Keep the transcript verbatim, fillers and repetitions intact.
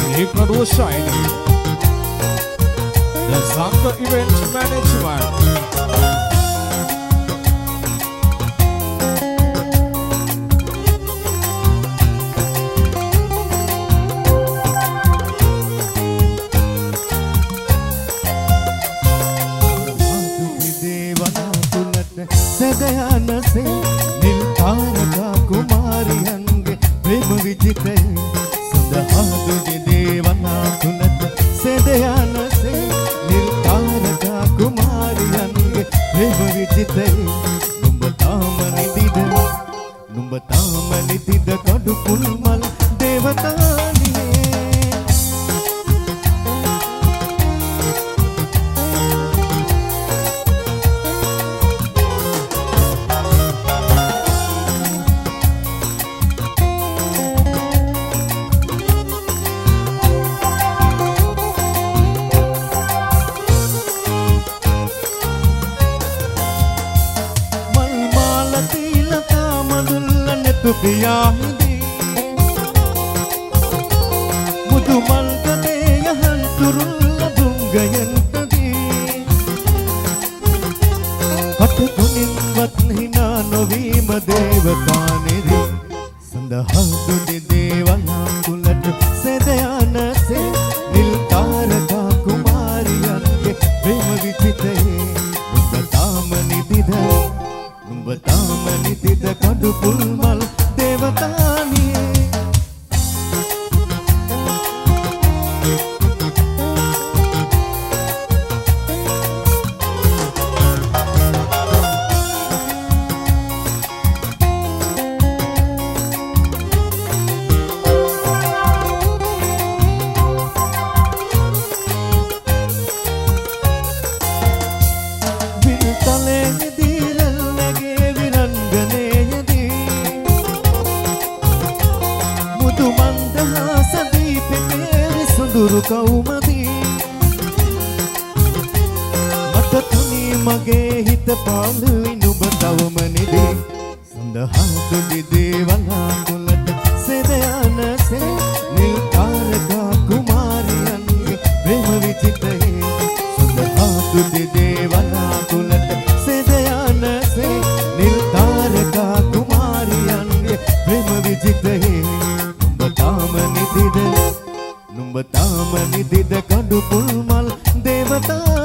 Hikmatu Shiny, the Zanga Event Management. सदयानसे नीलतारका कुमारियंगे प्रेम विजिते सदहादु देवना कुलत सदयानसे नीलतारका कुमारियंगे प्रेम विजिते नुඹතාමනිදිද නුඹතාමනිදිද කඩු පුල්මල් දේවතානියේ पियादी मुदुमल कदे यहन तुरुल दुंगयंतदी हट गुनिन वत्हिना नवीम देवतानिरी संदहादु देवना कुलट सदयानसे नीलतारका कुमारियंगे प्रेम विचिते नुඹතාමනිදිද නුඹතාමනිදිද කඩු පුල්මල් देवतानिये දුරු කවුමදී මට තුනි මගේ හිත පාළුයි නුඹ තවම නිදි සඳහාදු දේවනා කුලට සෙදයනසේ නිල්තාරකා කුමාරියන්ගේ ප්‍රේම විචිතේ සඳහාදු දේවනා කුලට සෙදයනසේ නිල්තාරකා කුමාරියන්ගේ ප්‍රේම විචිතේ නුඹ තාම නිදිද නුඹතාමනිදිද කඩු පුල්මල් දේවතා